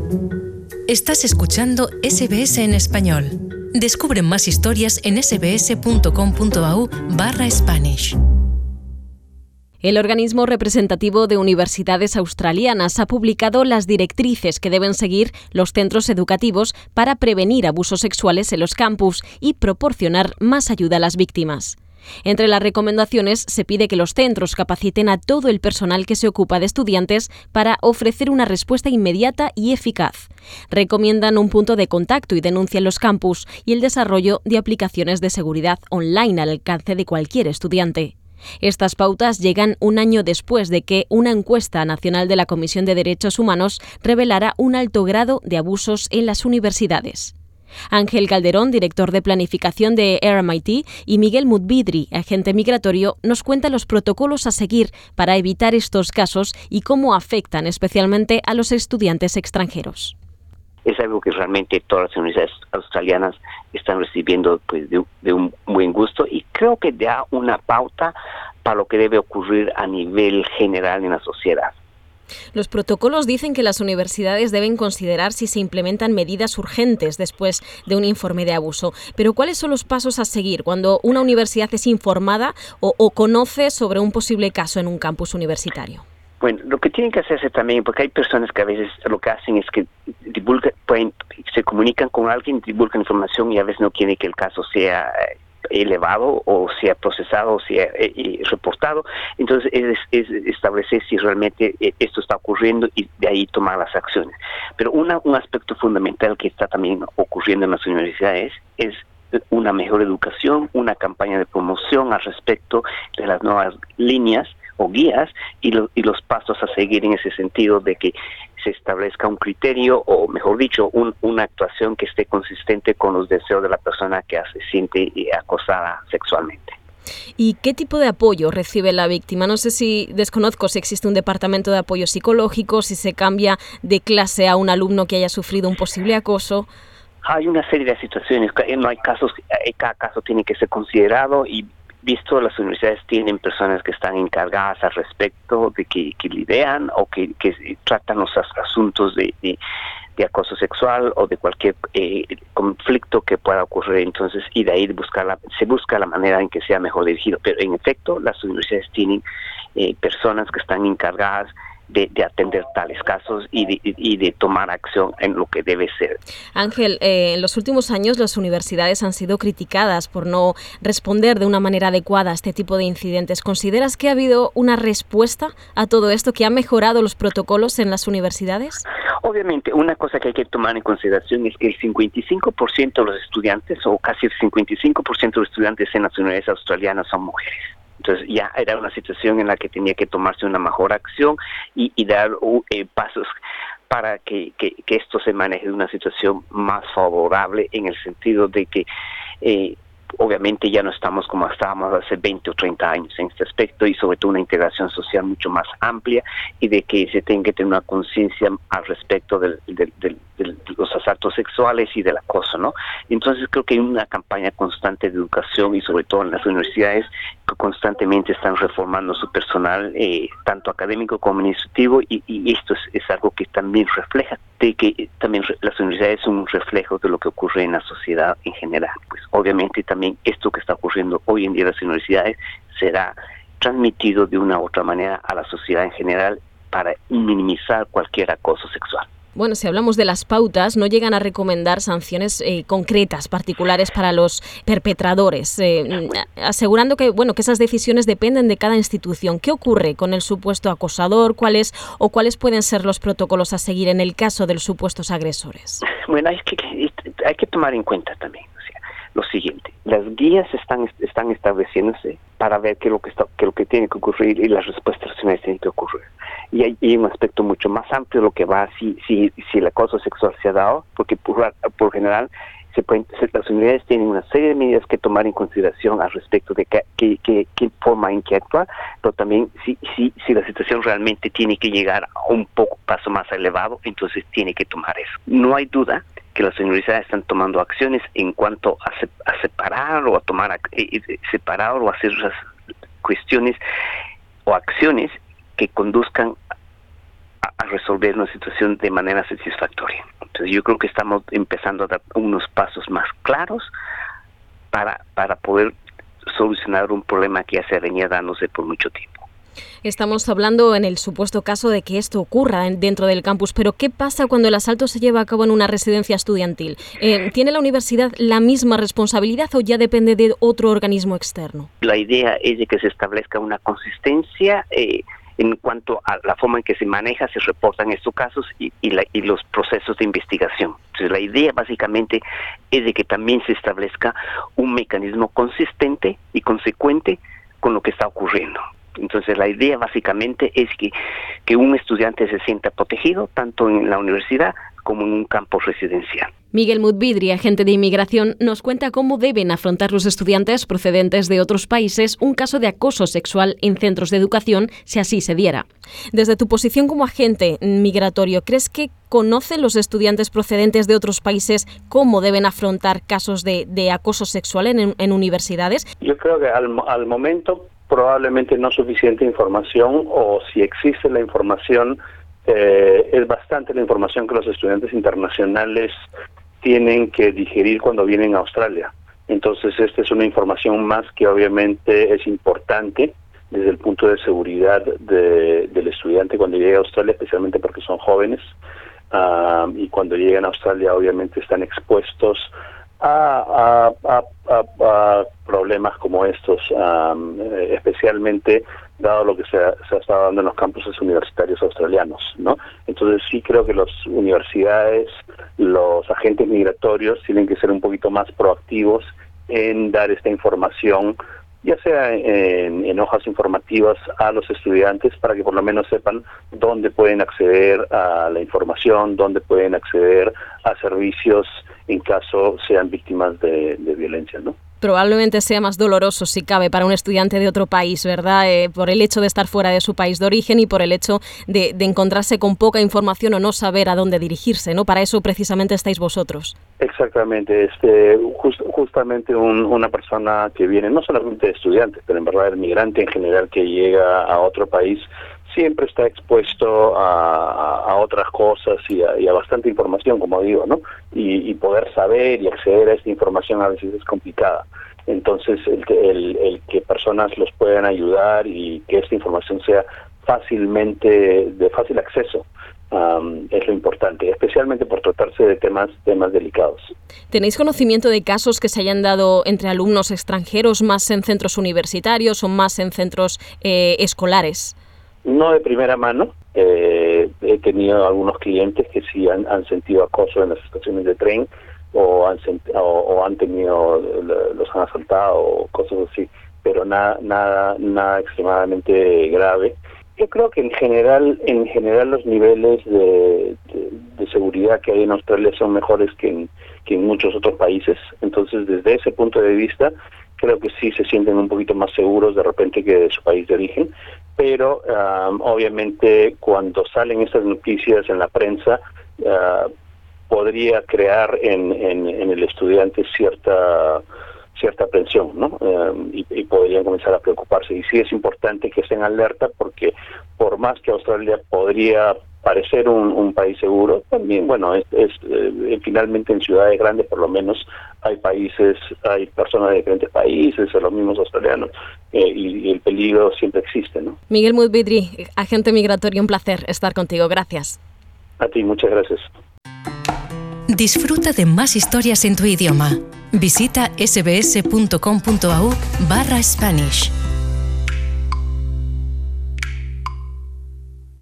Estás escuchando SBS en español. Descubre más historias en sbs.com.au/Spanish. El organismo representativo de universidades australianas ha publicado las directrices que deben seguir los centros educativos para prevenir abusos sexuales en los campus y proporcionar más ayuda a las víctimas. Entre las recomendaciones se pide que los centros capaciten a todo el personal que se ocupa de estudiantes para ofrecer una respuesta inmediata y eficaz. Recomiendan un punto de contacto y denuncia en los campus y el desarrollo de aplicaciones de seguridad online al alcance de cualquier estudiante. Estas pautas llegan un año después de que una encuesta nacional de la Comisión de Derechos Humanos revelara un alto grado de abusos en las universidades. Ángel Calderón, director de planificación de RMIT, y Miguel Mudvidri, agente migratorio, nos cuentan los protocolos a seguir para evitar estos casos y cómo afectan especialmente a los estudiantes extranjeros. Es algo que realmente todas las universidades australianas están recibiendo pues, de un buen gusto, y creo que da una pauta para lo que debe ocurrir a nivel general en la sociedad. Los protocolos dicen que las universidades deben considerar si se implementan medidas urgentes después de un informe de abuso. Pero ¿cuáles son los pasos a seguir cuando una universidad es informada o conoce sobre un posible caso en un campus universitario? Bueno, lo que tienen que hacerse también, porque hay personas que a veces lo que hacen es que se comunican con alguien, divulgan información y a veces no quieren que el caso sea elevado o sea procesado o sea reportado. Entonces es establecer si realmente esto está ocurriendo y de ahí tomar las acciones. Pero un aspecto fundamental que está también ocurriendo en las universidades es una mejor educación, una campaña de promoción al respecto de las nuevas líneas o guías y los pasos a seguir en ese sentido de que se establezca un criterio, o mejor dicho, una actuación que esté consistente con los deseos de la persona que se siente acosada sexualmente. ¿Y qué tipo de apoyo recibe la víctima? Desconozco si existe un departamento de apoyo psicológico, si se cambia de clase a un alumno que haya sufrido un posible acoso. Hay una serie de situaciones, no hay casos, cada caso tiene que ser considerado y visto, las universidades tienen personas que están encargadas al respecto de que lidian o que tratan los asuntos de acoso sexual o de cualquier conflicto que pueda ocurrir. Entonces, y de ahí se busca la manera en que sea mejor dirigido. Pero en efecto, las universidades tienen personas que están encargadas de atender tales casos y de tomar acción en lo que debe ser. Ángel, en los últimos años las universidades han sido criticadas por no responder de una manera adecuada a este tipo de incidentes. ¿Consideras que ha habido una respuesta a todo esto, que ha mejorado los protocolos en las universidades? Obviamente, una cosa que hay que tomar en consideración es que el 55% de los estudiantes, o casi el 55% de los estudiantes en las universidades australianas son mujeres. Entonces ya era una situación en la que tenía que tomarse una mejor acción y dar pasos para que esto se maneje de una situación más favorable, en el sentido de que obviamente ya no estamos como estábamos hace 20 o 30 años en este aspecto, y sobre todo una integración social mucho más amplia, y de que se tenga que tener una conciencia al respecto de los asaltos sexuales y del acoso, ¿no? Entonces creo que hay una campaña constante de educación, y sobre todo en las universidades, que constantemente están reformando su personal, tanto académico como administrativo, y esto es algo que también refleja de que también las universidades son un reflejo de lo que ocurre en la sociedad en general. Pues obviamente también esto que está ocurriendo hoy en día en las universidades será transmitido de una u otra manera a la sociedad en general para minimizar cualquier acoso sexual. Bueno, si hablamos de las pautas, no llegan a recomendar sanciones concretas, particulares para los perpetradores, asegurando que esas decisiones dependen de cada institución. ¿Qué ocurre con el supuesto acosador? ¿Cuáles pueden ser los protocolos a seguir en el caso de los supuestos agresores? Bueno, hay que tomar en cuenta también lo siguiente: las guías están estableciéndose para ver qué es lo que tiene que ocurrir, y las respuestas finales tienen que ocurrir. Y hay un aspecto mucho más amplio de lo que va si el acoso sexual se ha dado, porque por general las unidades tienen una serie de medidas que tomar en consideración al respecto de qué forma en que actuar, pero también si la situación realmente tiene que llegar a un paso más elevado, entonces tiene que tomar eso. No hay duda que las universidades están tomando acciones en cuanto a separar o a tomar separar o hacer esas cuestiones o acciones que conduzcan a resolver una situación de manera satisfactoria. Entonces yo creo que estamos empezando a dar unos pasos más claros para poder solucionar un problema que ya se venía dándose por mucho tiempo. Estamos hablando en el supuesto caso de que esto ocurra dentro del campus, pero ¿qué pasa cuando el asalto se lleva a cabo en una residencia estudiantil? ¿Tiene la universidad la misma responsabilidad o ya depende de otro organismo externo? La idea es de que se establezca una consistencia en cuanto a la forma en que se maneja, se reportan estos casos y los procesos de investigación. Entonces, la idea básicamente es de que también se establezca un mecanismo consistente y consecuente con lo que está ocurriendo. Entonces, la idea básicamente es que un estudiante se sienta protegido tanto en la universidad como en un campo residencial. Miguel Mutbidri, agente de inmigración, nos cuenta cómo deben afrontar los estudiantes procedentes de otros países un caso de acoso sexual en centros de educación, si así se diera. Desde tu posición como agente migratorio, ¿crees que conocen los estudiantes procedentes de otros países cómo deben afrontar casos de acoso sexual en universidades? Yo creo que al momento probablemente no suficiente información, o si existe la información, es bastante la información que los estudiantes internacionales tienen que digerir cuando vienen a Australia. Entonces esta es una información más que obviamente es importante desde el punto de seguridad del estudiante cuando llega a Australia, especialmente porque son jóvenes, y cuando llegan a Australia obviamente están expuestos a problemas como estos, especialmente dado lo que se ha estado dando en los campuses universitarios australianos, ¿no? Entonces sí creo que las universidades, los agentes migratorios tienen que ser un poquito más proactivos en dar esta información, ya sea en hojas informativas a los estudiantes, para que por lo menos sepan dónde pueden acceder a la información, dónde pueden acceder a servicios en caso sean víctimas de violencia, ¿no? Probablemente sea más doloroso, si cabe, para un estudiante de otro país, ¿verdad? Por el hecho de estar fuera de su país de origen y por el hecho de encontrarse con poca información o no saber a dónde dirigirse, ¿no? Para eso precisamente estáis vosotros. Exactamente. Justamente una persona que viene, no solamente de estudiantes, pero en verdad el migrante en general que llega a otro país, siempre está expuesto a otras cosas y a bastante información, como digo, ¿no? Y poder saber y acceder a esta información a veces es complicada. Entonces, el que personas los puedan ayudar y que esta información sea de fácil acceso, es lo importante, especialmente por tratarse de temas delicados. ¿Tenéis conocimiento de casos que se hayan dado entre alumnos extranjeros, más en centros universitarios o más en centros escolares? No de primera mano. He tenido algunos clientes que sí han sentido acoso en las estaciones de tren o han tenido, los han asaltado o cosas así, pero nada extremadamente grave. Yo creo que en general los niveles de seguridad que hay en Australia son mejores que en muchos otros países. Entonces, desde ese punto de vista, creo que sí se sienten un poquito más seguros de repente que de su país de origen, pero obviamente cuando salen estas noticias en la prensa, podría crear en el estudiante cierta aprensión, ¿no? Y podrían comenzar a preocuparse. Y sí es importante que estén alerta, porque por más que Australia podría parecer un país seguro, también, bueno, finalmente en ciudades grandes por lo menos hay personas de diferentes países, los mismos australianos, y el peligro siempre existe, ¿no? Miguel Mutbidri, agente migratorio, un placer estar contigo. Gracias. A ti, muchas gracias. Disfruta de más historias en tu idioma. Visita sbs.com.au/Spanish.